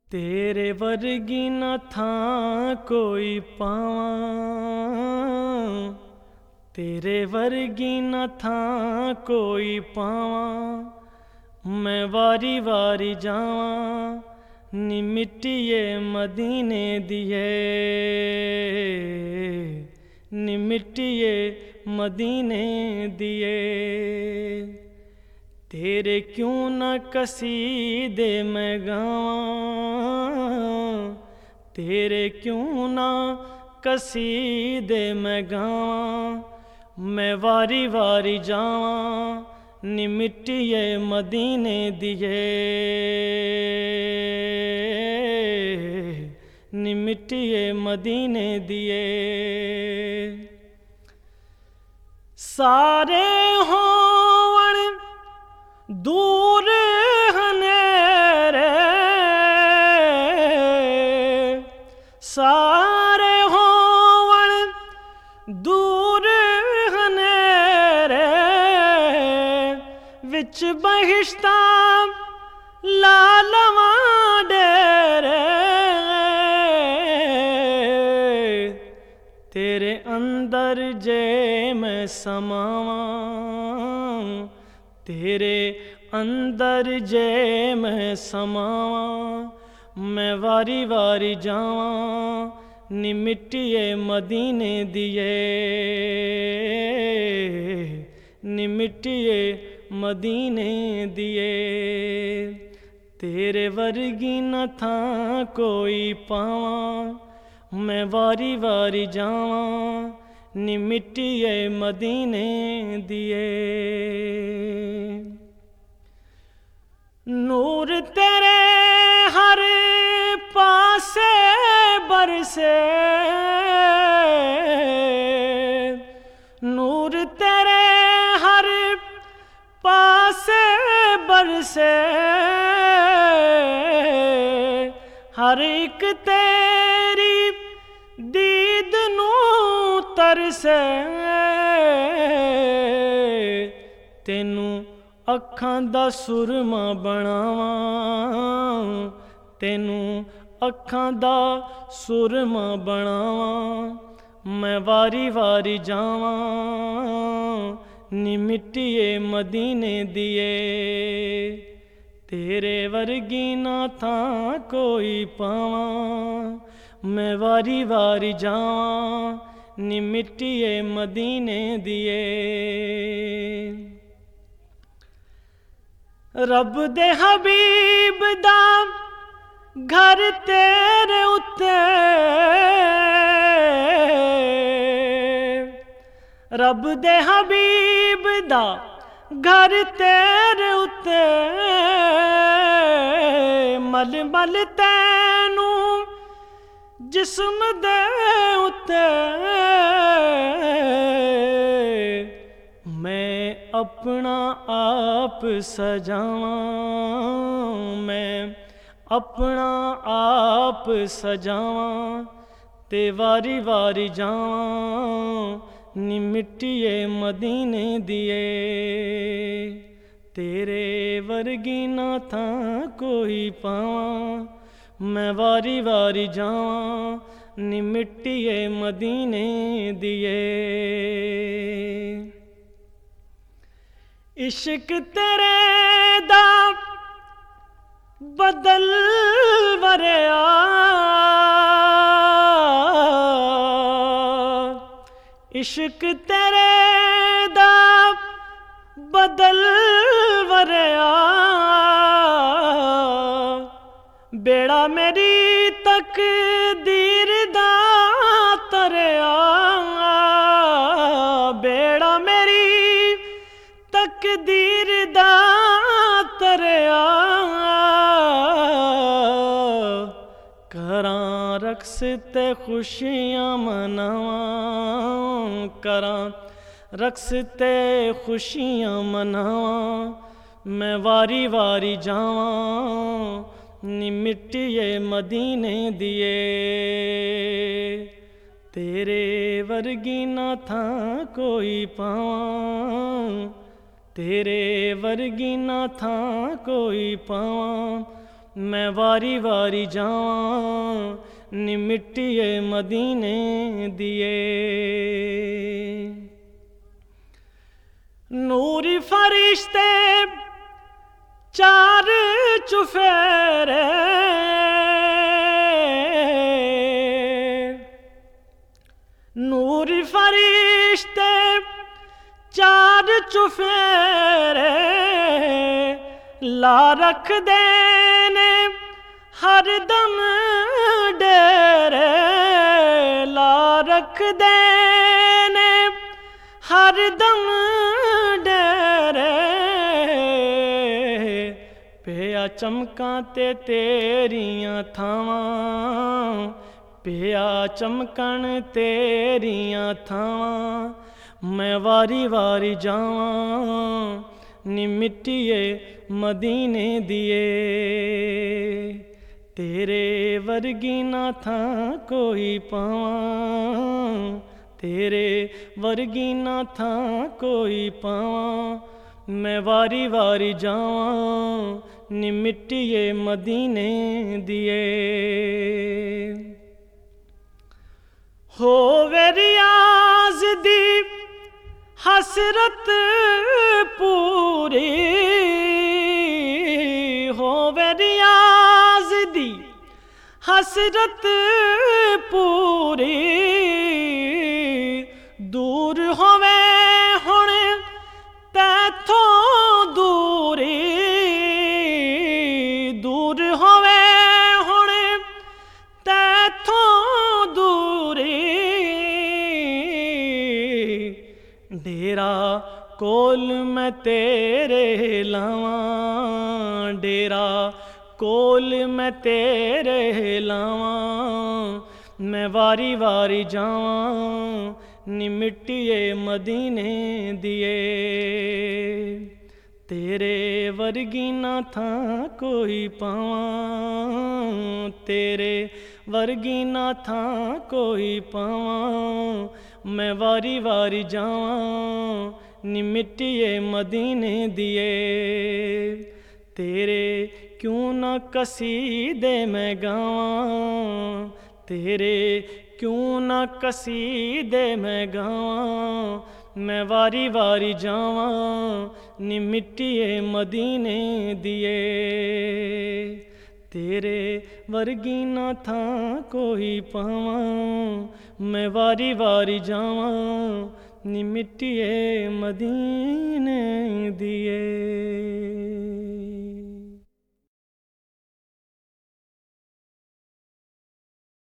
तेरे वर्गी न था कोई पावां, तेरे वर्गी न था कोई पावां। मैं वारी वारी जावां नी मिट्टिए मदीने दिए, नी मिट्टिए मदीने दिए। तेरे क्यों न कसीदे मैं गावां, तेरे क्यों न कसीदे मैं गावां। मैं वारी वारी जावां नी मिट्टिए मदीने दिए, नी मिट्टिए मदीने दिए। सारे होवण दूर हनेरे, सारे होवण दूर हनेरे। विच बहिश्ता लालवा डेरे, तेरे अंदर जे मैं समावां, तेरे अंदर जे मैं समावां। मैं वारी वारी जावां नी मिट्टिए मदीने दिए, नी मिट्टिए मदीने दिए। तेरे वर्गी न था कोई पावां, मैं वारी वारी जावां नी मिट्टिए मदीने दिए। नूर तेरे हर पासे बरसे, नूर तेरे हर पासे बरसे। हर एक तेरी दीद नू तरसे, तेनू अखां दा सुरमा बनावां, तेनू अखां दा सुरमा बनावां। मैं वारी वारी जावां नी मिट्टिए मदीने दिए। तेरे वर्गी ना था कोई पावां, मैं वारी वारी जावां नी मिट्टिए मदीने दिए। रब दे हबीब दा घर तेरे उत्ते, रब दे हबीब दा घर तेरे उत्ते। मल मल तैनू जिस्म दे उत्ते, मैं अपना आप सजावां, मैं अपना आप सजावां। ते वारी वारी जावां नी मिट्टिए मदीने दिए। तेरे वर्गी ना था कोई पावां, मैं वारी वारी जावां नी मिट्टिए मदीने दिए। इश्क तेरे दा बदल वरिया, इश्क तेरे दा बदल वरिया। बेड़ा मेरी तकदीर दा तरिया, बेड़ा मेरी तकदीर दा तरिया। करां रक्स ते खुशियां मनावां, करां रक्स ते खुशियां मनावां। मैं वारी वारी जावां नी मिट्टिए मदीने दिए। तेरे वर्गी ना था कोई पावां, तेरे वर्गी ना था कोई पावां। मैं वारी वारी जावां नी मिट्टिए मदीने दिए। नूरी फरिश्ते चार चुफेरे, नूरी फरिश्ते चार चुफेरे ला रख देने हर दम डेरे, ला रख देने हर दम डेरे। पिया चमकां ते तेरियां थावां, पिया चमकन तेरियां थावां। मैं वारी वारी जावां नी मिट्टिए मदीने दिए। तेरे वर्गी ना था कोई पावां, तेरे वर्गी ना था कोई पावां। मैं वारी वारी जावां नी मिट्टिए मदीने दिए। होवे रियाज दी हसरत पूरी, होवे रियाज दी हसरत पूरी। दूर होवे हुण तैथों दूरी, दूर होवे हुण तैथों दूरी। डेरा कोल मैं तेरे लावां, डेरा कोल मैं तेरे लावां। मैं वारी वारी जावां नी मिट्टिए मदीने दिए। तेरे वर्गी ना था कोई पावां, तेरे वर्गी ना था कोई पावां। मैं वारी वारी जावां नी मिट्टिए मदीने दिए। तेरे क्यों ना कसीदे मैं गावां, तेरे क्यों ना कसीदे मैं गावां। मैं वारी वारी जावां नी मिट्टिए मदीने दिए। तेरे वर्गी ना था कोई पावां। मैं वारी वारी जावां नी मिट्टिए मदीने दिए।